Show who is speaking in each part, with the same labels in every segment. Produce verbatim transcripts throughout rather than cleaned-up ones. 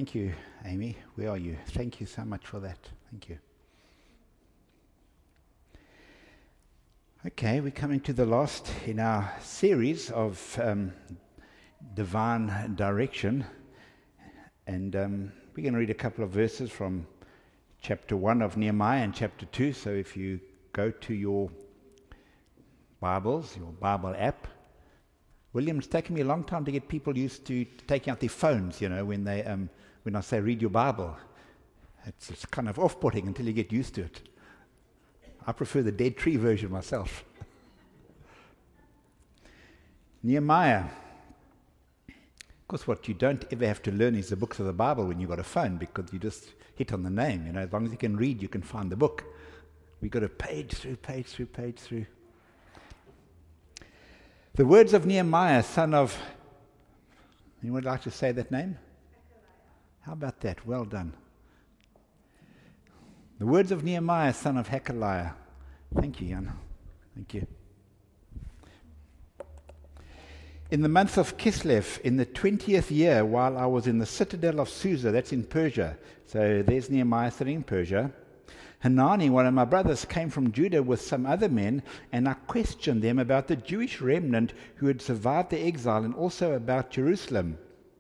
Speaker 1: Thank you, Amy. Where are you? Thank you so much for that. Thank you. Okay, we're coming to the last in our series of um, divine direction. And um, we're going to read a couple of verses from chapter one of Nehemiah and chapter two. So if you go to your Bibles, your Bible app, William, it's taken me a long time to get people used to taking out their phones, you know, when they um, when I say read your Bible. It's, it's kind of off-putting until you get used to it. I prefer the Dead Tree version myself. Nehemiah. Of course, what you don't ever have to learn is the books of the Bible when you've got a phone, because you just hit on the name. You know, as long as you can read, you can find the book. We've got to page through, page through, page through. The words of Nehemiah, son of... Anyone would like to say that name? How about that? Well done. The words of Nehemiah, son of Hakaliah. Thank you, Jan. Thank you. In the month of Kislev, in the twentieth year, while I was in the citadel of Susa, that's in Persia. So there's Nehemiah sitting in Persia. Hanani, one of my brothers, came from Judah with some other men, and I questioned them about the Jewish remnant who had survived the exile and also about Jerusalem.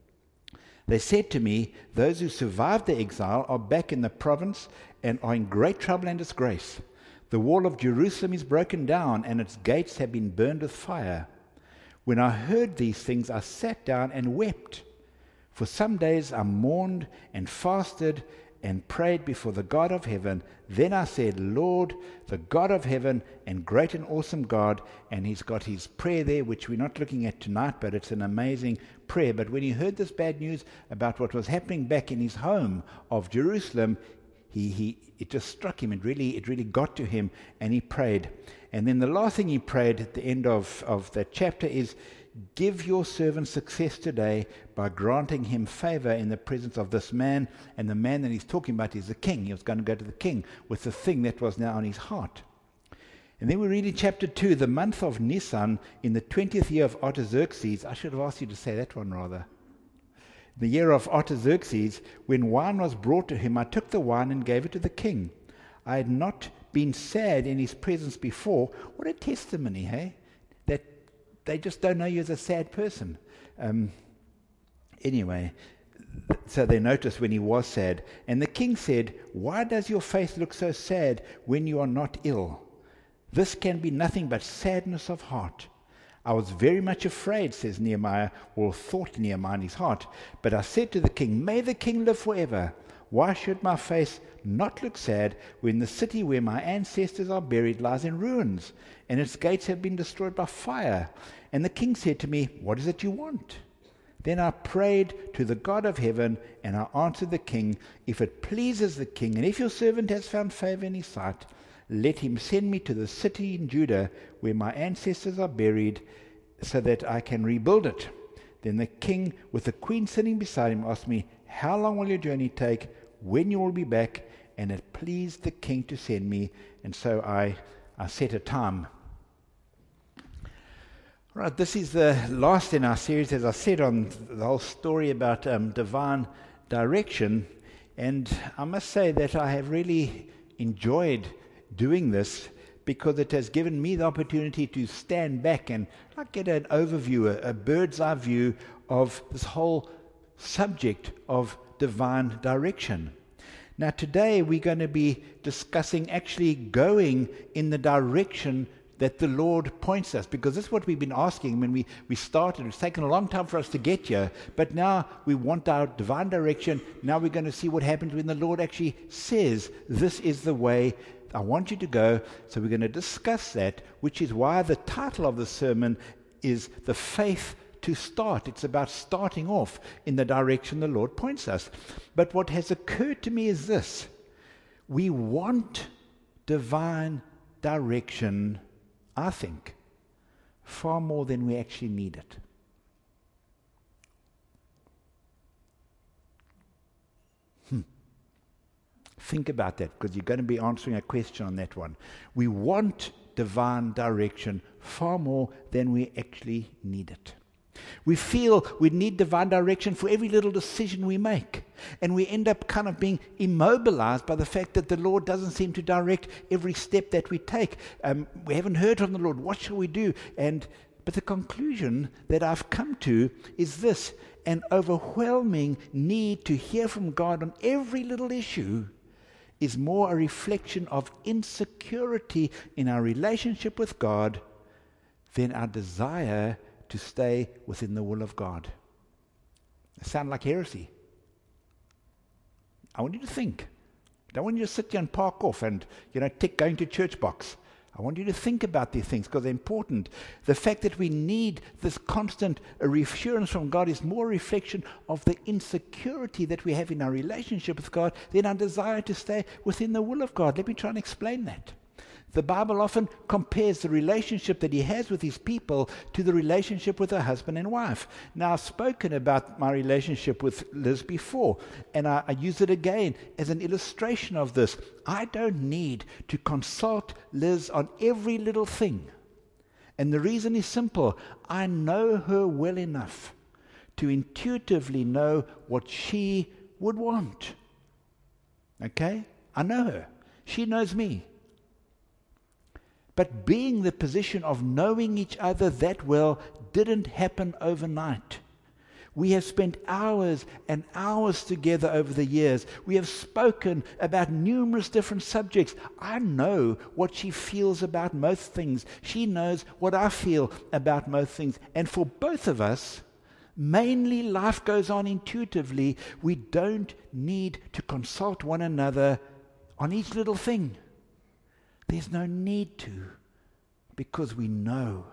Speaker 1: They said to me, those who survived the exile are back in the province and are in great trouble and disgrace. The wall of Jerusalem is broken down, and its gates have been burned with fire. When I heard these things, I sat down and wept. For some days I mourned and fasted and prayed before the God of heaven. Then I said, Lord, the God of heaven and great and awesome God, and he's got his prayer there, which we're not looking at tonight, but it's an amazing prayer. But when he heard this bad news about what was happening back in his home of Jerusalem, he, he it just struck him. It really, it really got to him, and he prayed. And then the last thing he prayed at the end of, of that chapter is, give your servant success today by granting him favor in the presence of this man. And the man that he's talking about is the king. He was going to go to the king with the thing that was now on his heart. And then we read in chapter two, the month of Nisan, in the twentieth year of Artaxerxes. I should have asked you to say that one rather. The year of Artaxerxes, when wine was brought to him, I took the wine and gave it to the king. I had not been sad in his presence before. What a testimony, hey? That they just don't know you as a sad person. Um, anyway, th- so they noticed when he was sad. And the king said, why does your face look so sad when you are not ill? This can be nothing but sadness of heart. I was very much afraid, says Nehemiah, or thought Nehemiah in his heart. But I said to the king, may the king live forever. Why should my face not look sad when the city where my ancestors are buried lies in ruins, and its gates have been destroyed by fire? And the king said to me, what is it you want? Then I prayed to the God of heaven, and I answered the king, if it pleases the king, and if your servant has found favor in his sight, let him send me to the city in Judah where my ancestors are buried, so that I can rebuild it. Then the king, with the queen sitting beside him, asked me, how long will your journey take? When you will be back? And it pleased the king to send me, and so I, I set a time. Right, this is the last in our series, as I said, on the whole story about um, divine direction. And I must say that I have really enjoyed doing this, because it has given me the opportunity to stand back and like, get an overview, a, a bird's eye view of this whole subject of divine direction. Now today we're going to be discussing actually going in the direction that the Lord points us, because this is what we've been asking when we, we started. It's taken a long time for us to get here, but now we want our divine direction. Now we're going to see what happens when the Lord actually says, this is the way I want you to go. So we're going to discuss that, which is why the title of the sermon is The Faith to Start. It's about starting off in the direction the Lord points us. But what has occurred to me is this. We want divine direction, I think, far more than we actually need it. Hmm. Think about that, because you're going to be answering a question on that one. We want divine direction far more than we actually need it. We feel we need divine direction for every little decision we make. And we end up kind of being immobilized by the fact that the Lord doesn't seem to direct every step that we take. Um, we haven't heard from the Lord. What shall we do? And but the conclusion that I've come to is this: an overwhelming need to hear from God on every little issue is more a reflection of insecurity in our relationship with God than our desire to stay within the will of God. It sounds like heresy. I want you to think. I don't want you to sit here and park off and, you know, tick going to church box. I want you to think about these things because they're important. The fact that we need this constant reassurance from God is more a reflection of the insecurity that we have in our relationship with God than our desire to stay within the will of God. Let me try and explain that. The Bible often compares the relationship that he has with his people to the relationship with a husband and wife. Now, I've spoken about my relationship with Liz before, and I, I use it again as an illustration of this. I don't need to consult Liz on every little thing. And the reason is simple. I know her well enough to intuitively know what she would want. Okay? I know her. She knows me. But being the position of knowing each other that well didn't happen overnight. We have spent hours and hours together over the years. We have spoken about numerous different subjects. I know what she feels about most things. She knows what I feel about most things. And for both of us, mainly life goes on intuitively. We don't need to consult one another on each little thing. There's no need to, because we know.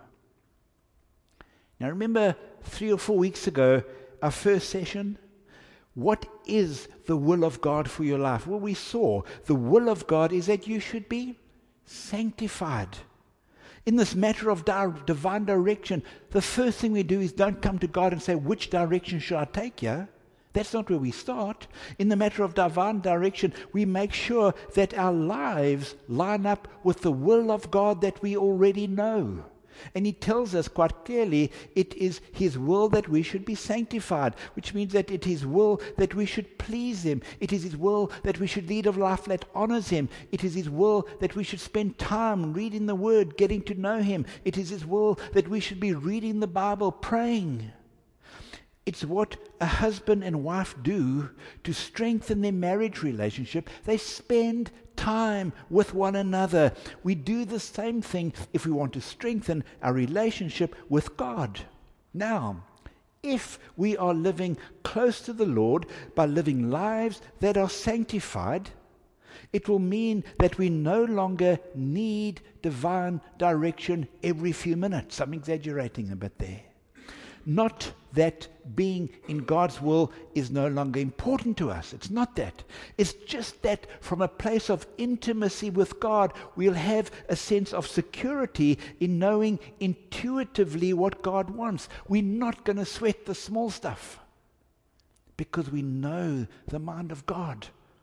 Speaker 1: Now remember three or four weeks ago, our first session, what is the will of God for your life? Well, we saw the will of God is that you should be sanctified. In this matter of di- divine direction, the first thing we do is don't come to God and say, which direction should I take here? That's not where we start. In the matter of divine direction, we make sure that our lives line up with the will of God that we already know. And he tells us quite clearly it is his will that we should be sanctified, which means that it is his will that we should please him. It is his will that we should lead a life that honors him. It is his will that we should spend time reading the word, getting to know him. It is his will that we should be reading the Bible, praying. It's what a husband and wife do to strengthen their marriage relationship. They spend time with one another. We do the same thing if we want to strengthen our relationship with God. Now, if we are living close to the Lord by living lives that are sanctified, it will mean that we no longer need divine direction every few minutes. I'm exaggerating a bit there. Not that being in God's will is no longer important to us. It's not that. It's just that from a place of intimacy with God, we'll have a sense of security in knowing intuitively what God wants. We're not going to sweat the small stuff because we know the mind of God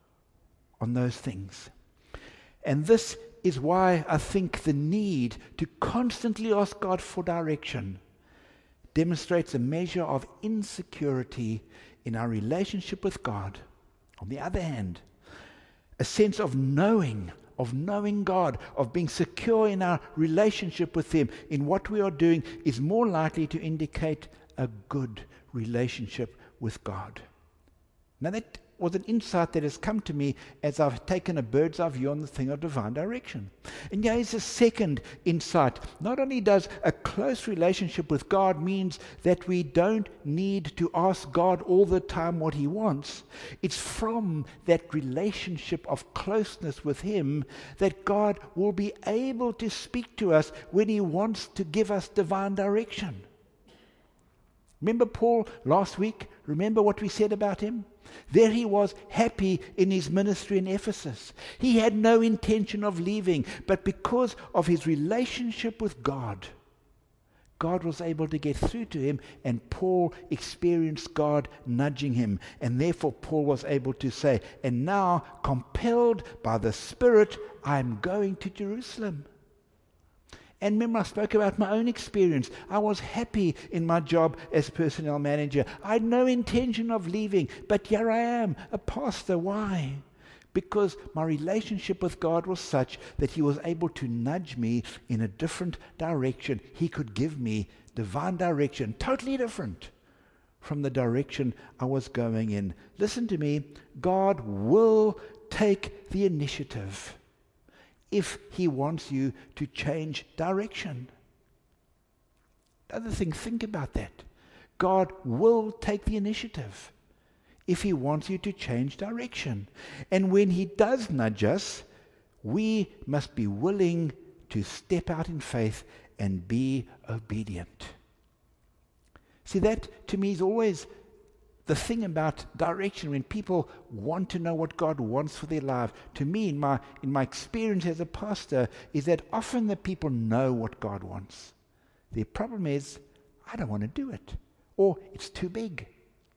Speaker 1: on those things. And this is why I think the need to constantly ask God for direction demonstrates a measure of insecurity in our relationship with God. On the other hand, a sense of knowing, of knowing God, of being secure in our relationship with him, in what we are doing, is more likely to indicate a good relationship with God. Now that was an insight that has come to me as I've taken a bird's eye view on the thing of divine direction. And here is a second insight. Not only does a close relationship with God means that we don't need to ask God all the time what he wants, it's from that relationship of closeness with him that God will be able to speak to us when he wants to give us divine direction. Remember Paul last week? Remember what we said about him? There he was, happy in his ministry in Ephesus. He had no intention of leaving, but because of his relationship with God, God was able to get through to him, and Paul experienced God nudging him. And therefore Paul was able to say, and now, compelled by the Spirit, I am going to Jerusalem. And remember, I spoke about my own experience. I was happy in my job as personnel manager. I had no intention of leaving, but here I am, a pastor. Why? Because my relationship with God was such that He was able to nudge me in a different direction. He could give me divine direction, totally different from the direction I was going in. Listen to me, God will take the initiative if He wants you to change direction. Other thing, think about that. God will take the initiative if He wants you to change direction. And when He does nudge us, we must be willing to step out in faith and be obedient. See, that to me is always the thing about direction. When people want to know what God wants for their life, to me, in my in my experience as a pastor, is that often the people know what God wants. Their problem is, I don't want to do it, or it's too big.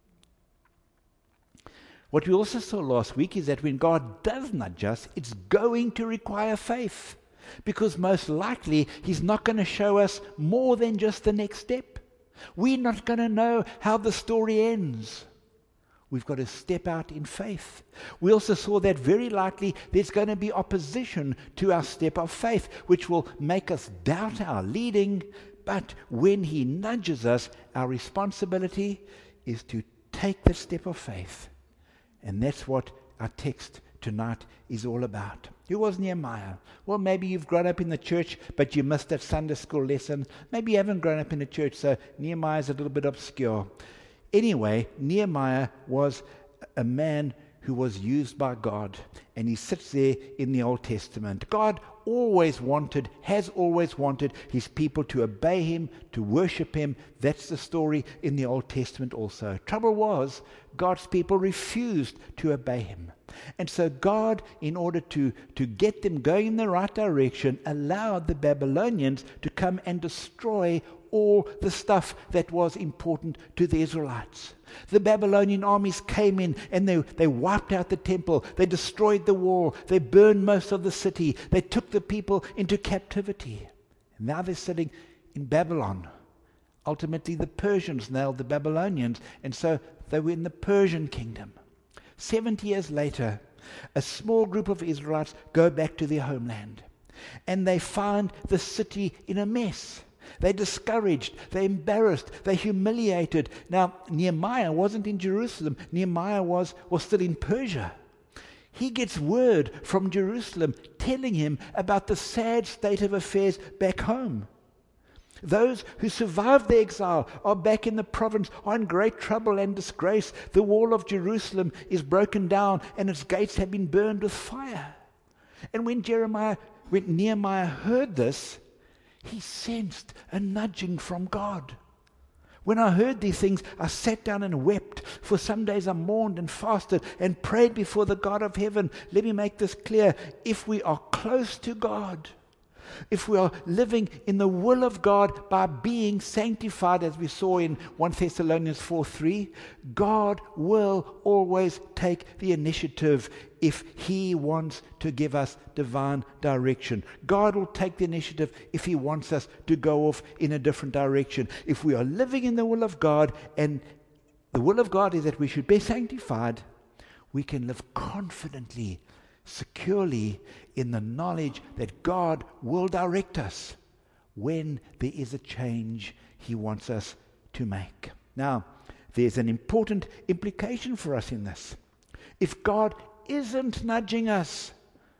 Speaker 1: What we also saw last week is that when God does nudge us, it's going to require faith, because most likely He's not going to show us more than just the next step. We're not going to know how the story ends. We've got to step out in faith. We also saw that very likely there's going to be opposition to our step of faith, which will make us doubt our leading. But when He nudges us, our responsibility is to take the step of faith. And that's what our text tonight is all about. Who was Nehemiah? Well, maybe you've grown up in the church, but you missed that Sunday school lesson. Maybe you haven't grown up in the church, so Nehemiah is a little bit obscure. Anyway, Nehemiah was a man who was used by God, and he sits there in the Old Testament. God always wanted, has always wanted His people to obey Him, to worship Him. That's the story in the Old Testament also. Trouble was, God's people refused to obey Him. And so God, in order to, to get them going in the right direction, allowed the Babylonians to come and destroy all the stuff that was important to the Israelites. The Babylonian armies came in and they, they wiped out the temple. They destroyed the wall. They burned most of the city. They took the people into captivity. And now they're sitting in Babylon. Ultimately, the Persians nailed the Babylonians, and so they were in the Persian kingdom. Seventy years later, a small group of Israelites go back to their homeland, and they find the city in a mess. They're discouraged, they're embarrassed, they're humiliated. Now, Nehemiah wasn't in Jerusalem. Nehemiah was, was still in Persia. He gets word from Jerusalem telling him about the sad state of affairs back home. Those who survived the exile are back in the province, are in great trouble and disgrace. The wall of Jerusalem is broken down and its gates have been burned with fire. And when Jeremiah, when Nehemiah heard this, he sensed a nudging from God. When I heard these things, I sat down and wept. For some days I mourned and fasted and prayed before the God of heaven. Let me make this clear. If we are close to God, if we are living in the will of God by being sanctified, as we saw in First Thessalonians four three, God will always take the initiative if He wants to give us divine direction. God will take the initiative if He wants us to go off in a different direction. If we are living in the will of God, and the will of God is that we should be sanctified, we can live confidently, securely in the knowledge that God will direct us when there is a change He wants us to make. Now, there's an important implication for us in this. If God isn't nudging us,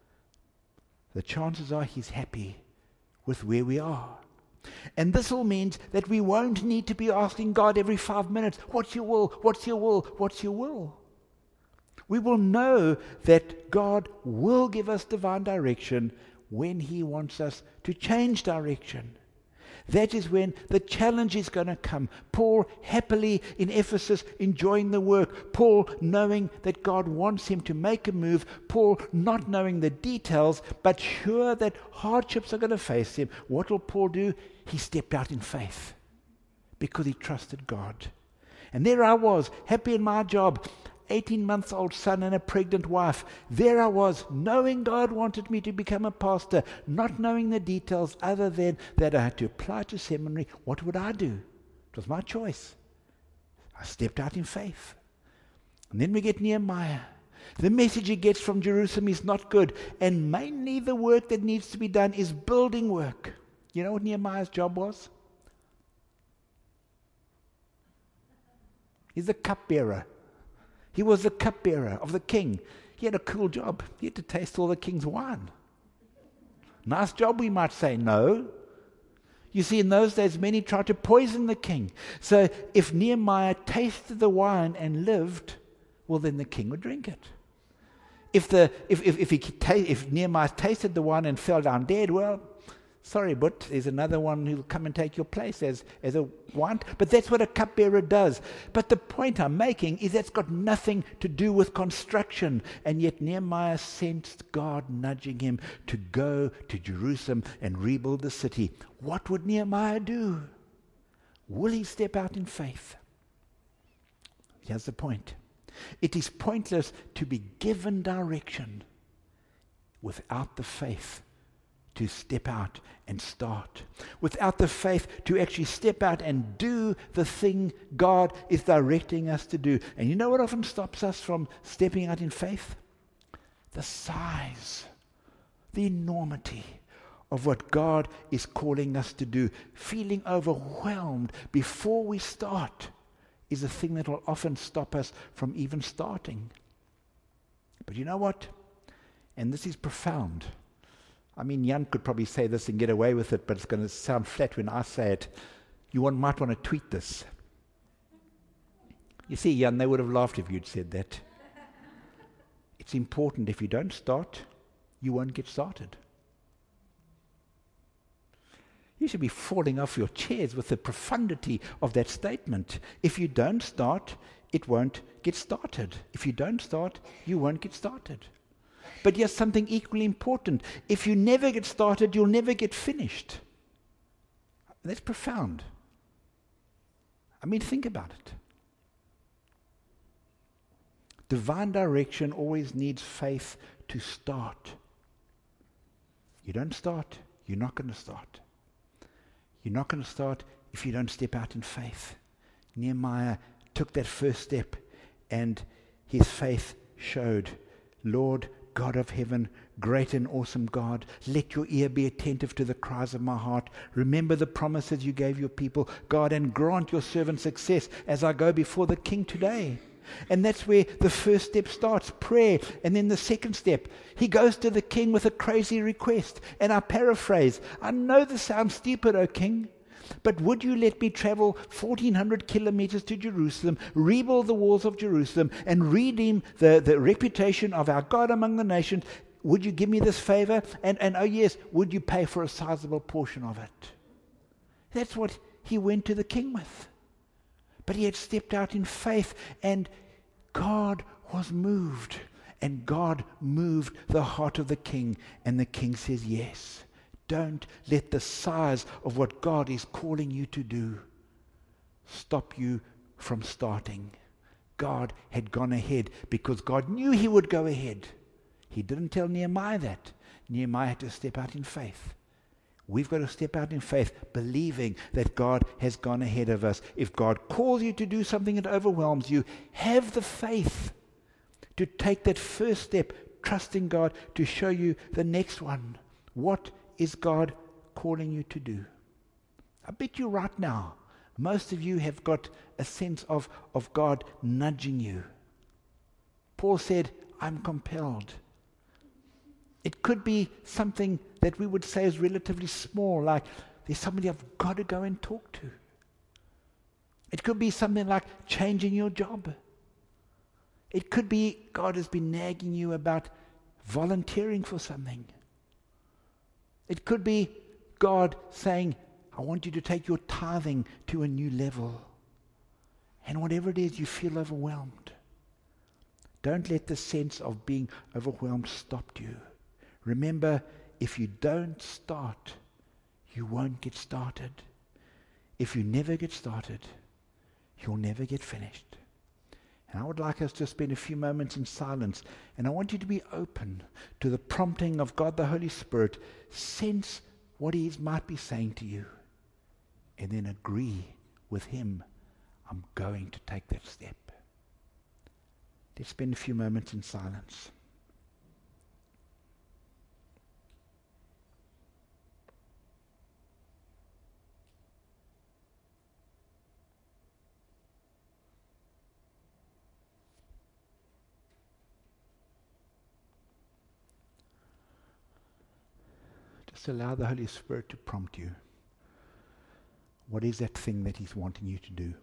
Speaker 1: the chances are He's happy with where we are. And this all means that we won't need to be asking God every five minutes, what's your will, what's your will, what's your will? We will know that God will give us divine direction when He wants us to change direction. That is when the challenge is going to come. Paul happily in Ephesus enjoying the work. Paul knowing that God wants him to make a move. Paul not knowing the details, but sure that hardships are going to face him. What will Paul do? He stepped out in faith because he trusted God. And there I was, happy in my job. eighteen months old son and a pregnant wife. There I was, knowing God wanted me to become a pastor, not knowing the details other than that I had to apply to seminary. What would I do? It was my choice. I stepped out in faith. And then we get Nehemiah. The message he gets from Jerusalem is not good. And mainly the work that needs to be done is building work. You know what Nehemiah's job was? He's the cupbearer. He was the cupbearer of the king. He had a cool job. He had to taste all the king's wine. Nice job, we might say. No. You see, in those days, many tried to poison the king. So if Nehemiah tasted the wine and lived, well, then the king would drink it. If the if if if, he, if Nehemiah tasted the wine and fell down dead, well, sorry, but there's another one who'll come and take your place as, as a wine. But that's what a cupbearer does. But the point I'm making is that's got nothing to do with construction. And yet Nehemiah sensed God nudging him to go to Jerusalem and rebuild the city. What would Nehemiah do? Will he step out in faith? Here's the point. It is pointless to be given direction without the faith to step out and start. Without the faith to actually step out and do the thing God is directing us to do. And you know what often stops us from stepping out in faith? The size, the enormity of what God is calling us to do. Feeling overwhelmed before we start is a thing that will often stop us from even starting. But you know what? And this is profound. I mean, Jan could probably say this and get away with it, but it's going to sound flat when I say it. You want, might want to tweet this. You see, Jan, they would have laughed if you'd said that. It's important. If you don't start, you won't get started. You should be falling off your chairs with the profundity of that statement. If you don't start, it won't get started. If you don't start, you won't get started. But here's something equally important. If you never get started, you'll never get finished. That's profound. I mean, think about it. Divine direction always needs faith to start. You don't start, you're not going to start. You're not going to start if you don't step out in faith. Nehemiah took that first step, and his faith showed. Lord, God of heaven, great and awesome God, let your ear be attentive to the cries of my heart. Remember the promises you gave your people, God, and grant your servant success as I go before the king today. And that's where the first step starts, prayer. And then the second step, he goes to the king with a crazy request. And I paraphrase, I know this sounds stupid, O king, but would you let me travel fourteen hundred kilometers to Jerusalem, rebuild the walls of Jerusalem, and redeem the, the reputation of our God among the nations? Would you give me this favor? And, and oh yes, would you pay for a sizable portion of it? That's what he went to the king with. But he had stepped out in faith, and God was moved. And God moved the heart of the king. And the king says, yes, don't let the size of what God is calling you to do stop you from starting. God had gone ahead because God knew he would go ahead. He didn't tell Nehemiah that. Nehemiah had to step out in faith. We've got to step out in faith, believing that God has gone ahead of us. If God calls you to do something that overwhelms you, have the faith to take that first step, trusting God to show you the next one. What is God calling you to do? I bet you right now, most of you have got a sense of, of God nudging you. Paul said, I'm compelled. It could be something that we would say is relatively small, like there's somebody I've got to go and talk to. It could be something like changing your job. It could be God has been nagging you about volunteering for something. It could be God saying, I want you to take your tithing to a new level. And whatever it is, you feel overwhelmed. Don't let the sense of being overwhelmed stop you. Remember, if you don't start, you won't get started. If you never get started, you'll never get finished. And I would like us to spend a few moments in silence. And I want you to be open to the prompting of God the Holy Spirit. Sense what He might be saying to you. And then agree with Him. I'm going to take that step. Let's spend a few moments in silence. Just allow the Holy Spirit to prompt you. What is that thing that He's wanting you to do?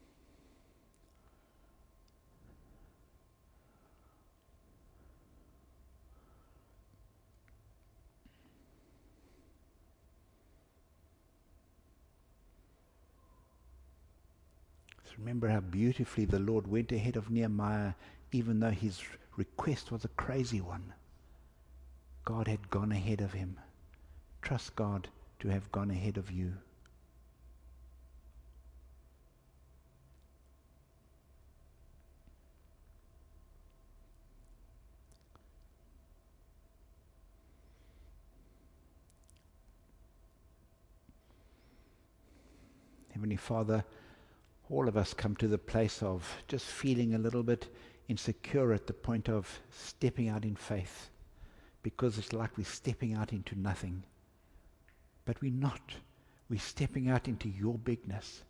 Speaker 1: So remember how beautifully the Lord went ahead of Nehemiah, even though his request was a crazy one. God had gone ahead of him. Trust God to have gone ahead of you. Heavenly Father, all of us come to the place of just feeling a little bit insecure at the point of stepping out in faith, because it's like we're stepping out into nothing. But we're not. We're stepping out into your bigness.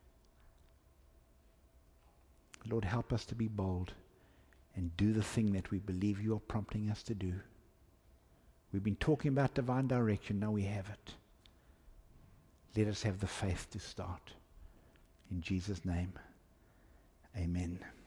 Speaker 1: Lord, help us to be bold and do the thing that we believe you are prompting us to do. We've been talking about divine direction. Now we have it. Let us have the faith to start. In Jesus' name, amen.